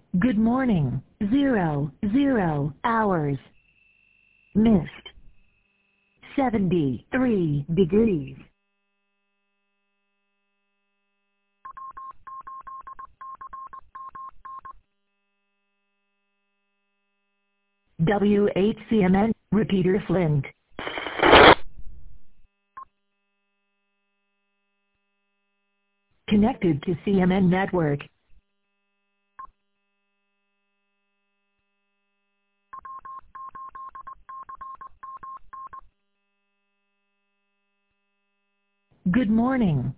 Good morning. 00 hours. Mist. 73 degrees. WHCMN, Repeater Flint. Connected to CMN network. Good morning.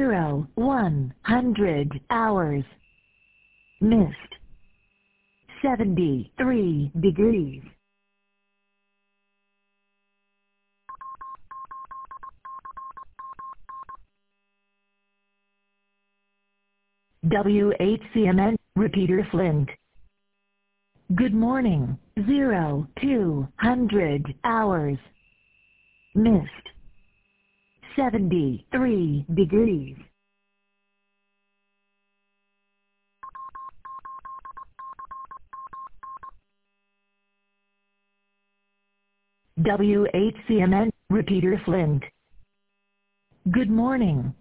100 hours. Mist. 73 degrees. WHCMN, Repeater Flint. Good morning. 200 hours. Mist. 73 degrees. WHCMN, Repeater Flint. Good morning.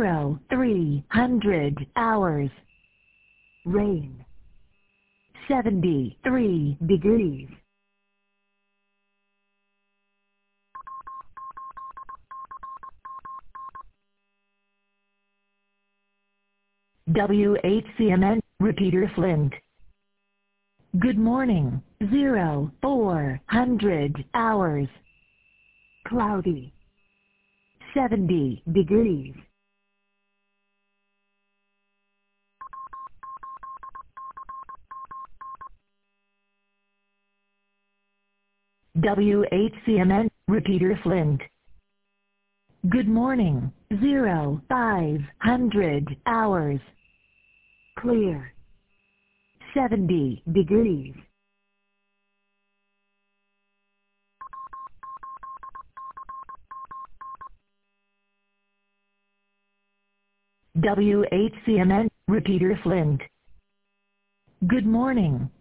300 hours. Rain. 73 degrees. WHCMN, Repeater Flint. Good morning. 400 hours. Cloudy. 70 degrees. WHCMN, Repeater Flint. Good morning. 500 hours. Clear. 70 degrees. WHCMN, Repeater Flint. Good morning.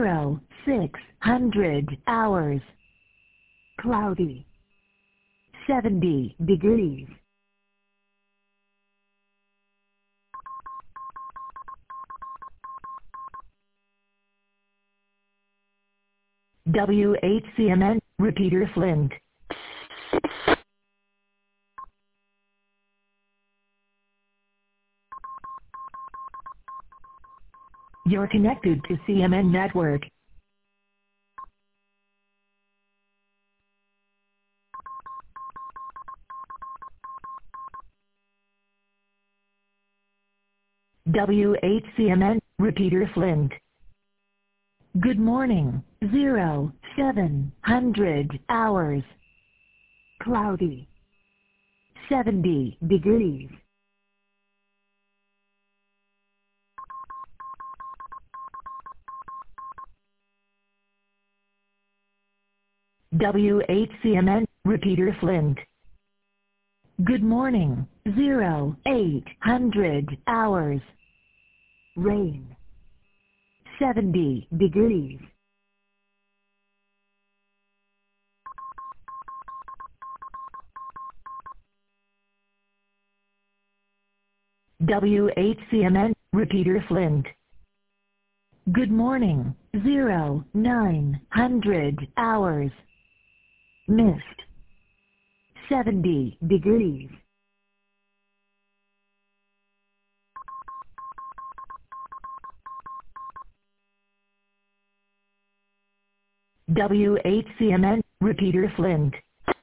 600 hours. Cloudy. 70 degrees. WHCMN, Repeater Flint. You're connected to CMN network. WHCMN, Repeater Flint. Good morning. 700 hours. Cloudy. 70 degrees. WHCMN, Repeater Flint. Good morning. 800 hours. Rain. 70 degrees. WHCMN, Repeater Flint. Good morning. 900 hours. Mist. 70 degrees. WHCMN, Repeater Flint.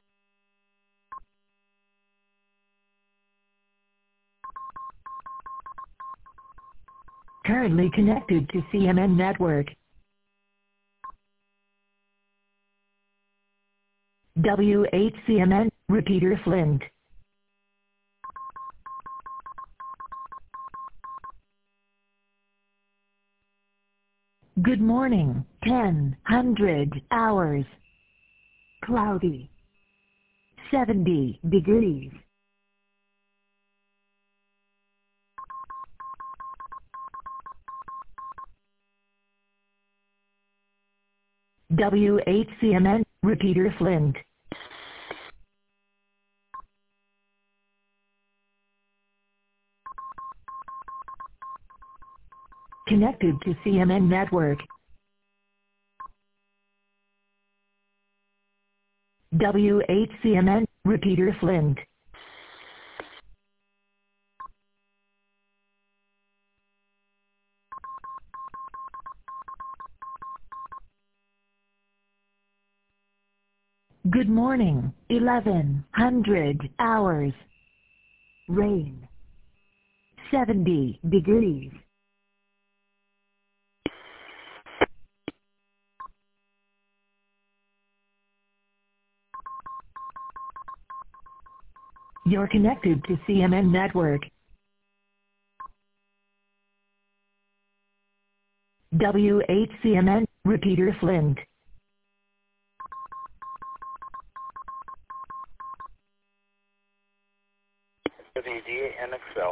Currently connected to CMN network. WHCMN, Repeater Flint. Good morning. 100 hours. Cloudy. 70 degrees. WHCMN, repeater Flint. Connected to CMN network. WHCMN, repeater Flint. Good morning, 1100 hours. Rain. 70 degrees. You're connected to CMN network. WHCMN, repeater Flint. WDA NXL.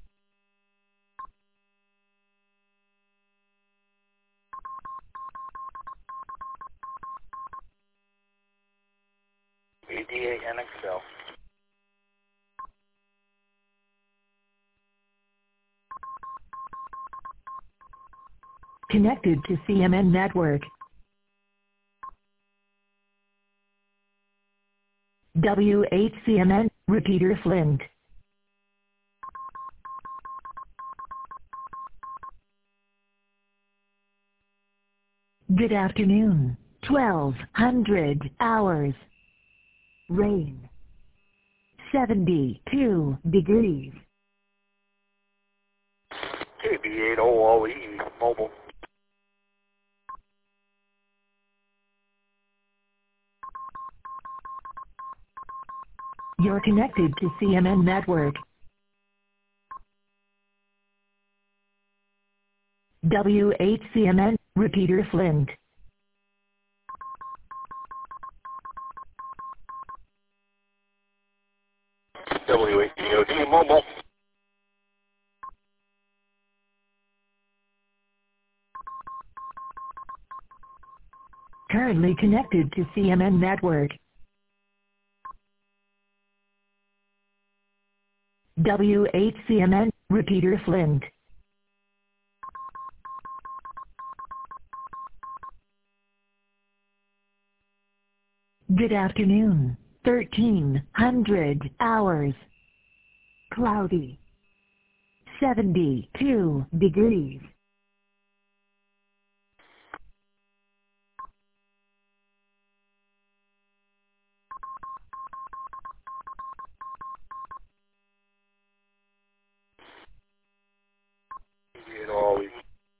WDA NXL. Connected to CMN network. WHCMN, repeater Flint. Good afternoon, 1200 hours. Rain. 72 degrees. KB8OOE mobile. You're connected to CMN network. WHCMN, repeater Flint. WHDOD mobile. Currently connected to CMN network. WHCMN, repeater Flint. Good afternoon, 1300 hours. Cloudy. 72 degrees. KB8OOE.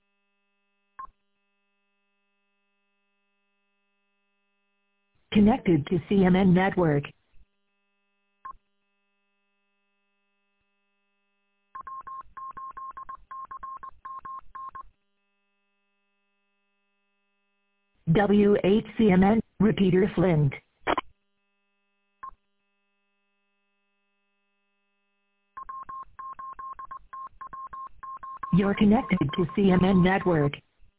Connected to CMN network. WHCMN, repeater Flint. You're connected to CMN network.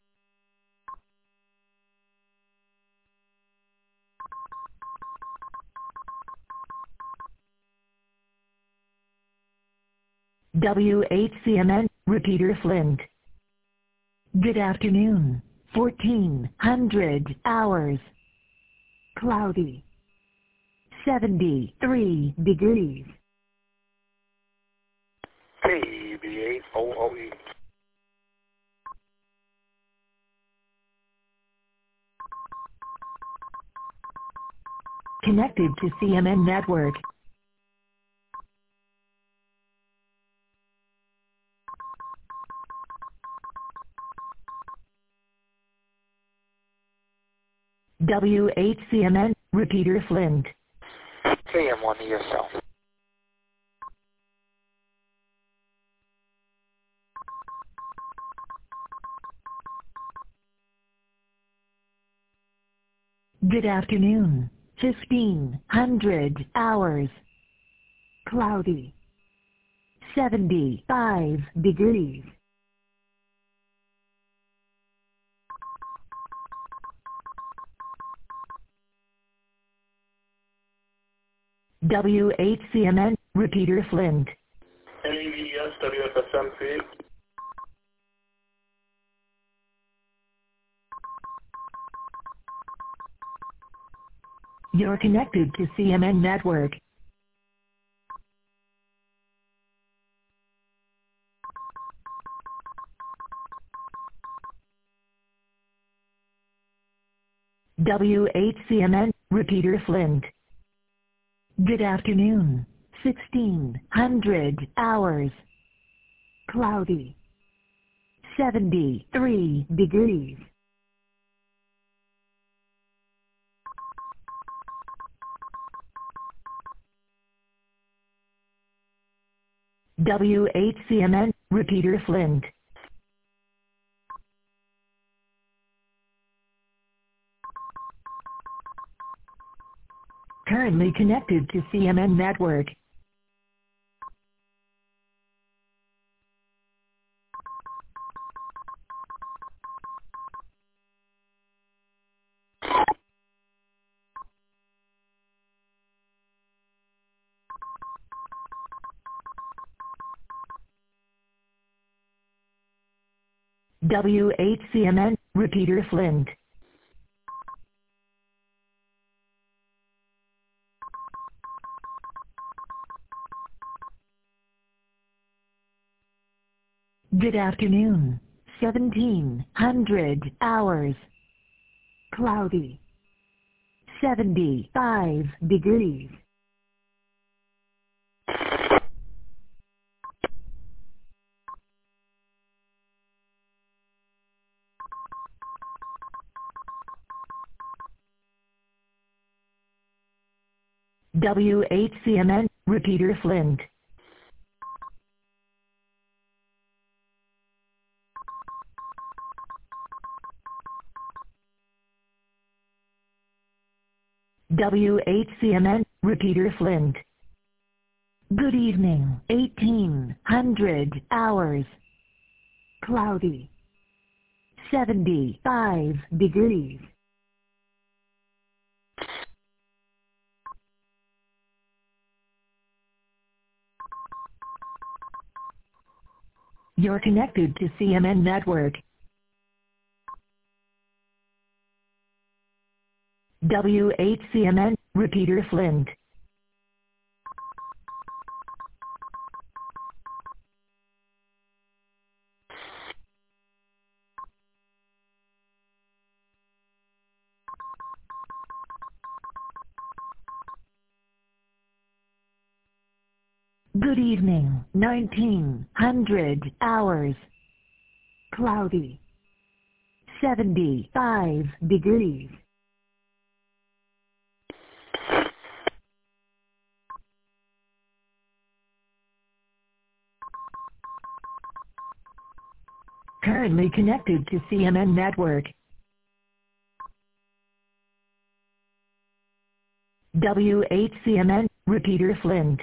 WHCMN, repeater Flint. Good afternoon, 1400 hours. Cloudy. 73 degrees. KB8OOE. Connected to CMN network. WHCMN, repeater Flint. KM1ESL. Good afternoon, 1500 hours. Cloudy. 75 degrees. WHCMN, Repeater Flint. NEVS, WFSMC. You're connected to CMN Network. WHCMN, Repeater Flint. Good afternoon. 1600 hours. Cloudy. 73 degrees. WHCMN, Repeater Flint. Currently connected to CMN Network. WHCMN, Repeater Flint. Good afternoon. 1700 hours. Cloudy. 75 degrees. WHCMN, Repeater Flint. WHCMN, Repeater Flint. Good evening. 1800 hours. Cloudy. 75 degrees. You're connected to CMN Network. WHCMN, Repeater Flint. Good evening. 1900 hours. Cloudy. 75 degrees. Currently connected to CMN Network. WHCMN, Repeater Flint.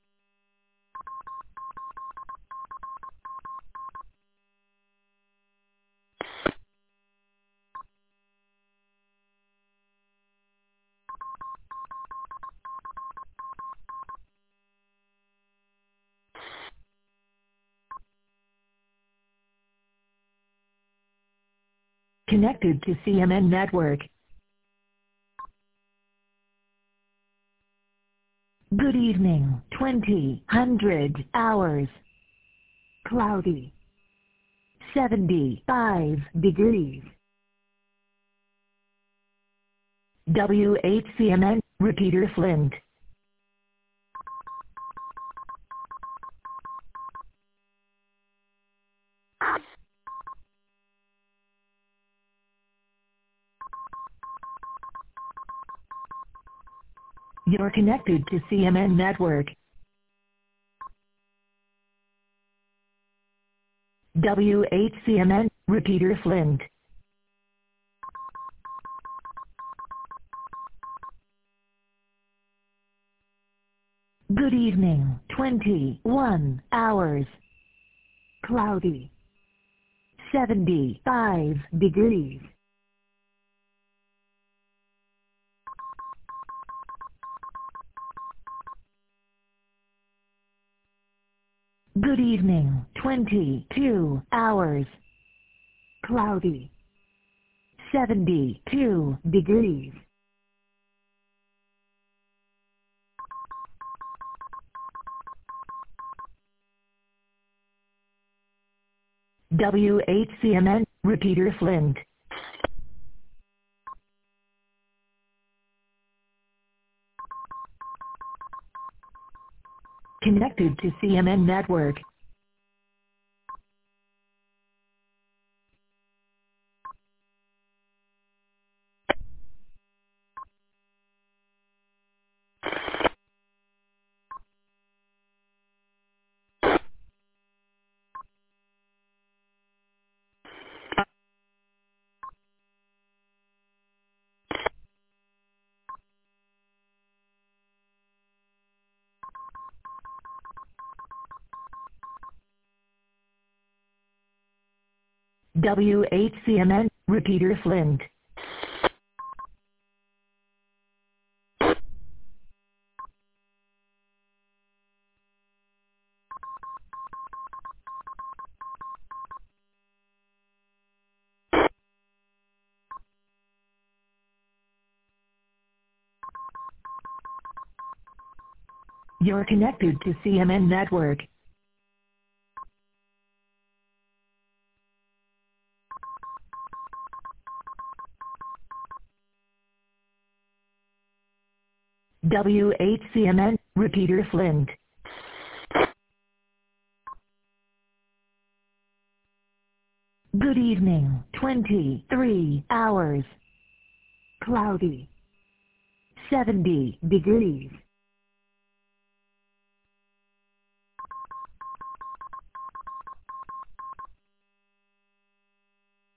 Connected to CMN Network. Good evening. 2000 hours. Cloudy. 75 degrees. WHCMN, Repeater Flint. You're connected to CMN Network. WHCMN, Repeater Flint. Good evening. 21 hours. Cloudy. 75 degrees. Good evening, 22 hours. Cloudy. 72 degrees. WHCMN, Repeater Flint. Connected to CMN network. WHCMN, Repeater Flint. You're connected to CMN network. WHCMN, Repeater Flint. Good evening, 23 hours. Cloudy. 70 degrees.